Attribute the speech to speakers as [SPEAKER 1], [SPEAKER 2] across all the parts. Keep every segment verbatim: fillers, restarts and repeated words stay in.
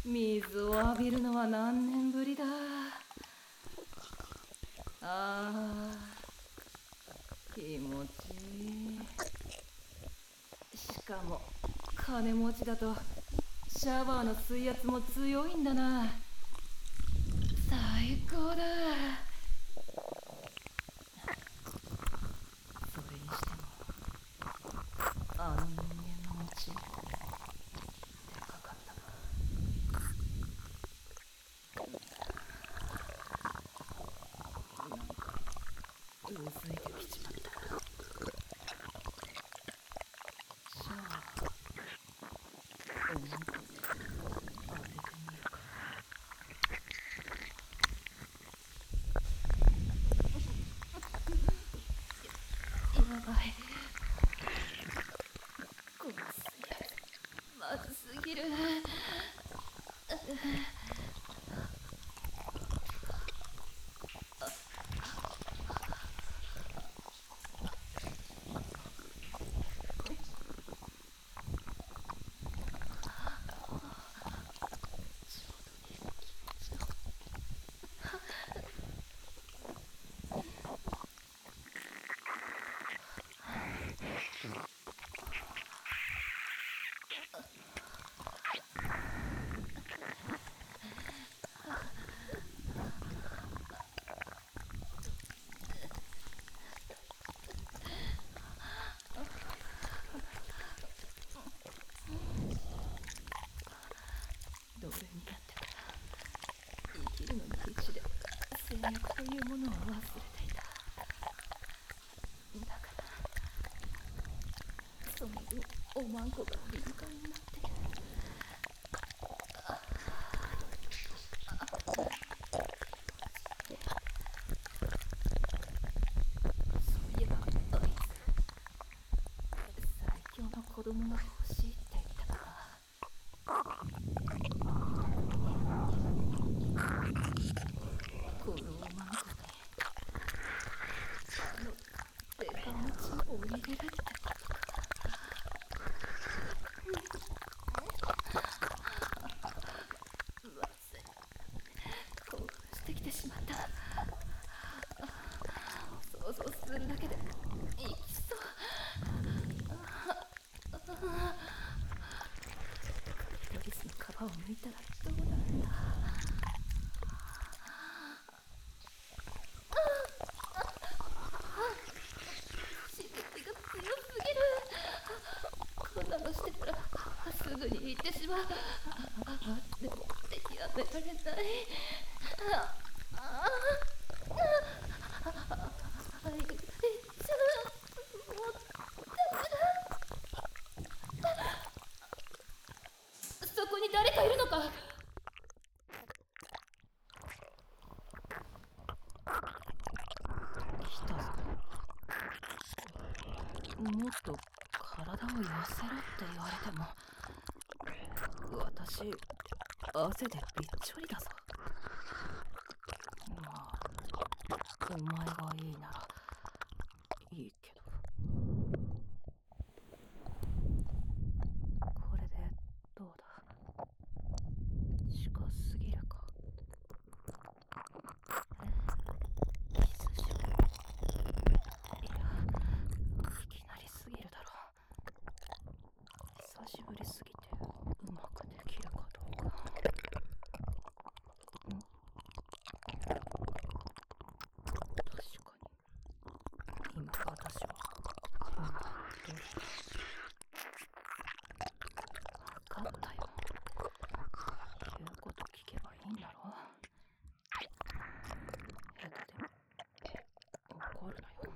[SPEAKER 1] 水を浴びるのは何年ぶりだ。あー、気持ちいい。しかも金持ちだとシャワーの水圧も強いんだな。最高だ。それにしてもあの人間の餅でかかったな。なんかうずいてきちまった。じゃあおまんこで当ててみるか。やばい、この水圧まずすぎる。どれにだってから生きるのに必死で制約というものを忘れていた。だからその分おまんこが敏感になってる。そういえばあいつ最強の子供が欲しいって言ったかな。このおまんこにあのデカ持ちを入れるってことか。まずい、興奮してきてしまった。想像するだけでいきそう。クリトリスの皮を剥いたらどうなるんだ。刺激が強すぎる。こんなのしてたらすぐに行ってしまう。でもやめられない。あああいっちゃう。もうそこに誰かいるのか。来たぞ。もっと体を寄せろって言われても私汗でびっちょりだぞ。まあお前がいいならいいけど。これでどうだ。近すぎるか。キスしよう。いや、いきなりすぎるだろ。久しぶりすぎてうまくできるかどうか。ん？確かに今私はうまくできる。分かったよ。言うこと聞けばいいんだろ。下手でも怒るなよ。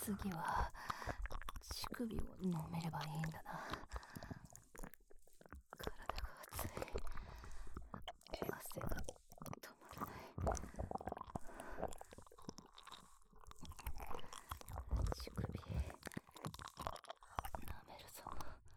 [SPEAKER 1] 次は乳首を舐めればいいんだな。体が熱い。汗が止まらない。乳首舐めるぞ。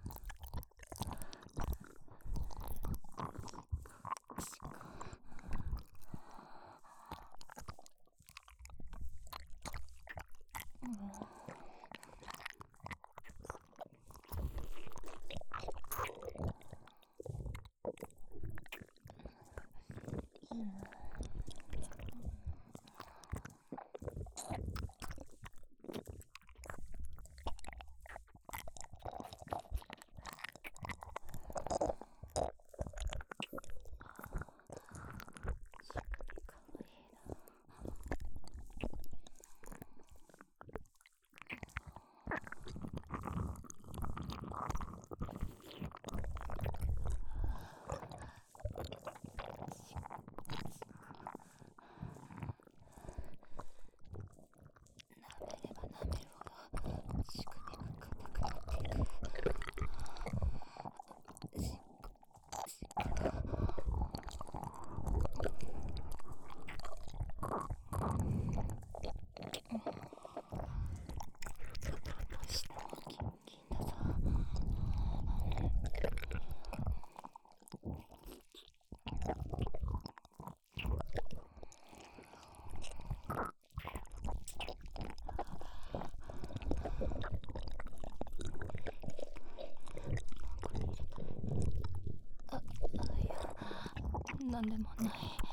[SPEAKER 1] なんでもない。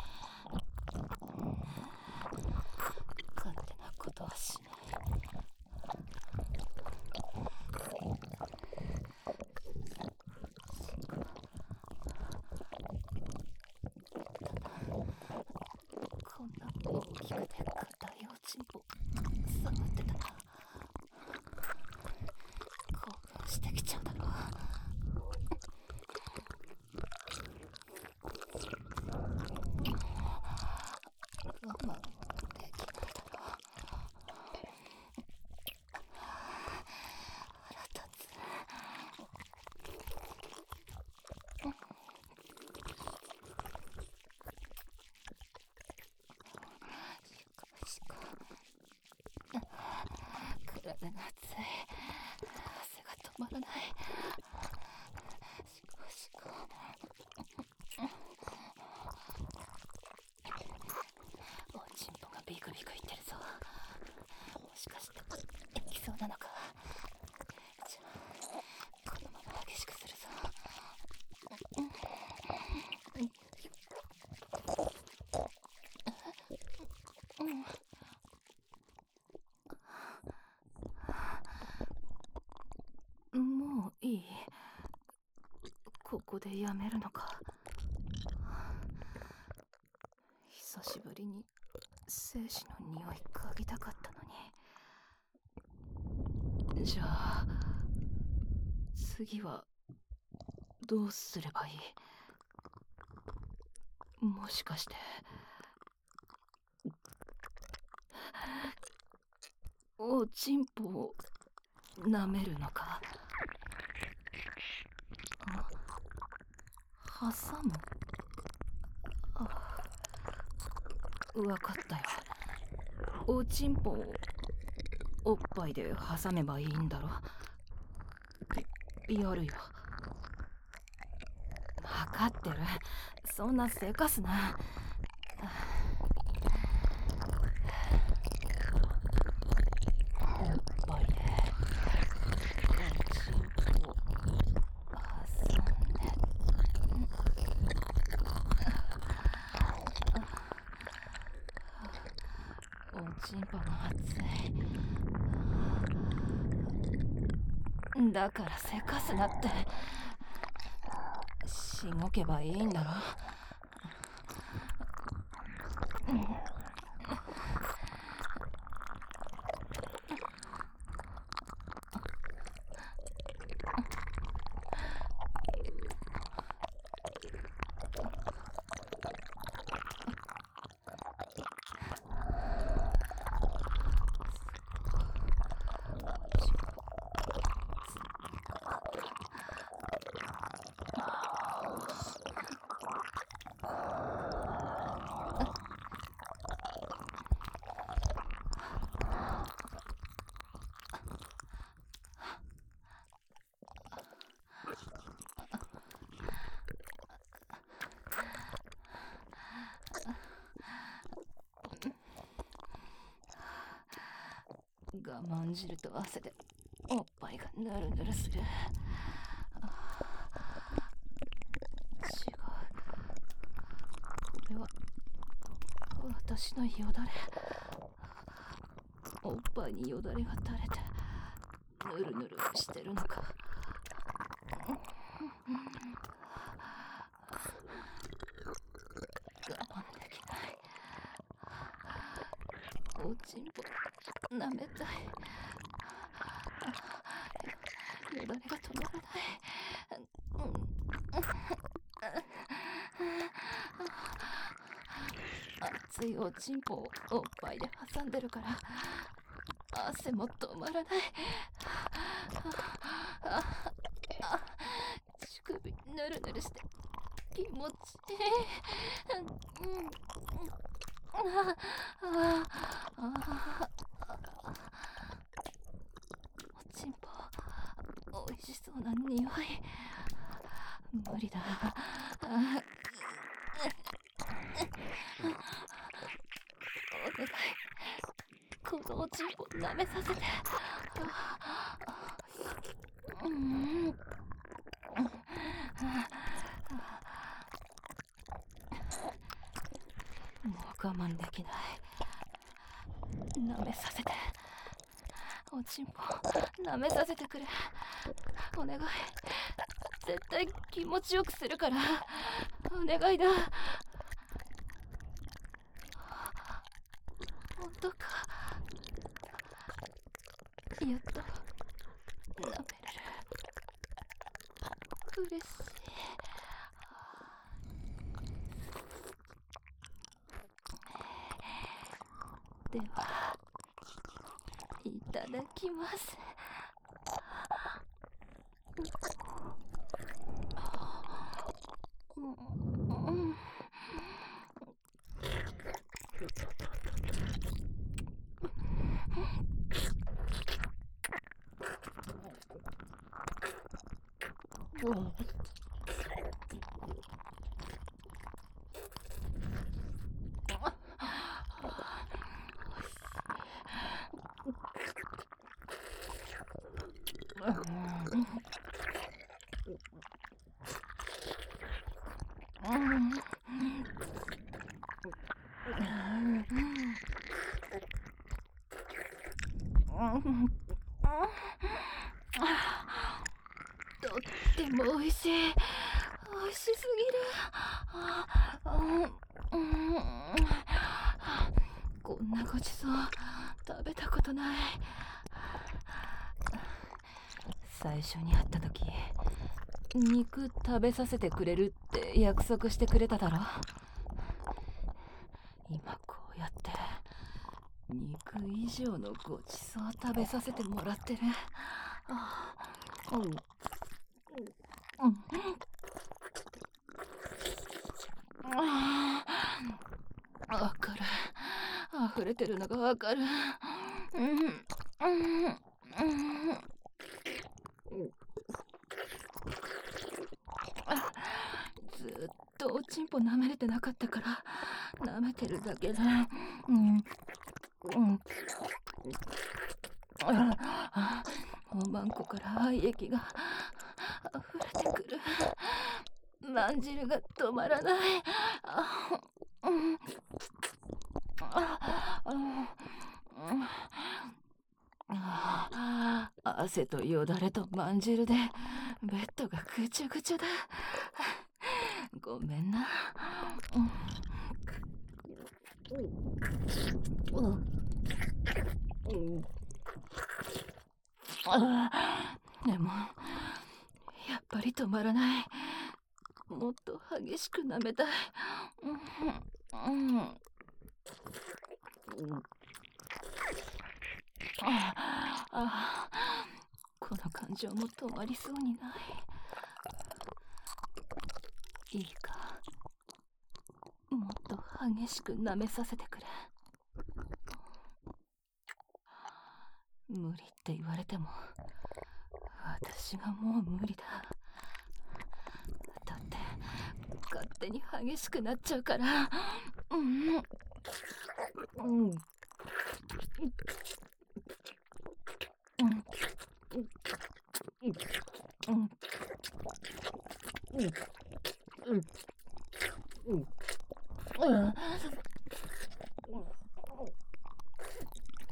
[SPEAKER 1] 勝手なことはしない。こんな大きくて硬いおちんぽ触ってたら興奮してきちゃうだろう。我慢できないだろう。腹立つ。しこしこ。体が熱い。汗が止まらない。しこしこ。おちんぽがビクビクいってるぞ。もしかしていきそうなのか。じゃあこのまま激しくするぞ。もういい。ここでやめるのか。久しぶりに精子の匂い嗅ぎたかったのに。じゃあ次はどうすればいい？もしかしておちんぽを舐めるのか？挟む？あ、わかったよ。おちんぽをおっぱいで挟めばいいんだろ。やるよ。わかってる。そんなせかすな。おっぱいでおちんぽを挟んで。おちんぽが熱い。だからせかすなって。しごけばいいんだろ。 我慢汁と汗でおっぱいがヌルヌルする。違う、これは私のよだれ。おっぱいによだれが垂れてヌルヌルしてるのか。我慢できない。おちんぽ舐めたい。よだれが止まらない。熱いおちんぽをおっぱいで挟んでるから汗も止まらない。乳首ぬるぬるして気持ちいい。おちんぽおいしそうな匂い。無理だ。お願い、このおちんぽ舐めさせて。うんもう我慢できない。舐めさせて。おちんぽ舐めさせてくれ。お願い、絶対気持ちよくするからお願いだ。本当か。やっと舐めれる。嬉しい。ではいただきます。うんとってもおいしい。おいしすぎる。こんなごちそう食べたことない。最初に会った時、肉食べさせてくれるって約束してくれただろ。今こうやって肉以上のごちそう食べさせてもらってる。うんうん、わかる。溢れてるのがわかる。うんうんうんずっとおちんぽ舐めれてなかったから舐めてるだけで、うんうんおまんこから愛液が溢れてくる。まんじるが止まらない。汗とよだれとまんじるでベッドがぐちゃぐちゃだ。ごめんな。でもやっぱり止まらない。もっと激しく舐めたい。うんうんああこの感情も止まりそうにない。いいか、もっと激しく舐めさせてくれ。無理って言われても私がもう無理だ。だって勝手に激しくなっちゃうから。うんうん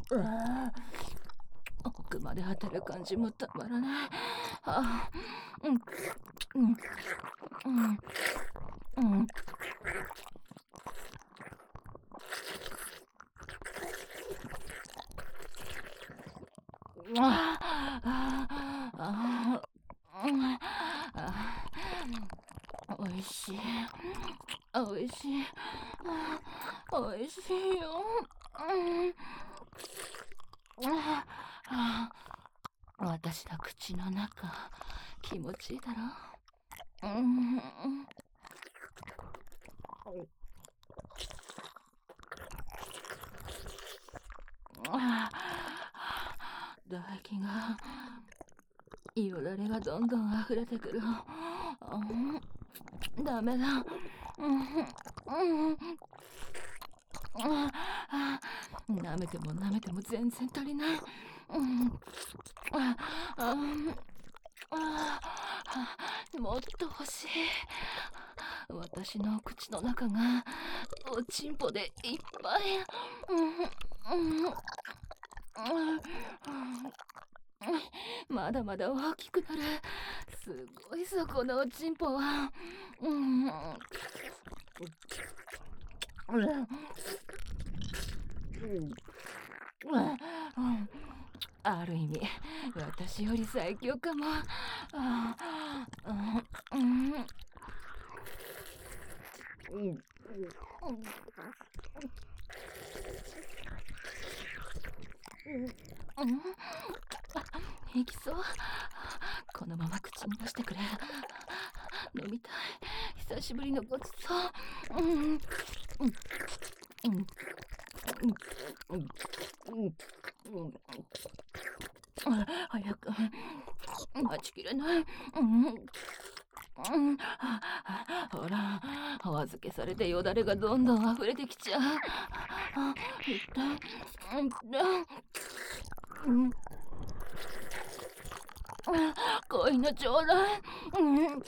[SPEAKER 1] 奥まで当たる感じもたまらない。あ、うん、うん、うん、うん。ああああうんあおいしい。おいしい。おいしいよ。うんああ私の口の中、気持ちいいだろうん。あ唾液が、よだれがどんどん溢れてくる。うん、ダメだ。うんうんああ舐めても舐めても全然足りない。うんあああもっと欲しい。私の口の中がおちんぽでいっぱい。うんうんうんまだまだ大きくなる。すごいぞこのおちんぽは。うんうんある意味私より最強かも。あうんうんうんいきそう。このまま口に出してくれ。飲みたい。久しぶりのごちそう。うんうんうんうんうんうん早く待ちきれない。うんうんほら、お預けされてよだれがどんどん溢れてきちゃう。あ、痛い。うん、こういうのちょうだい。うん、うん、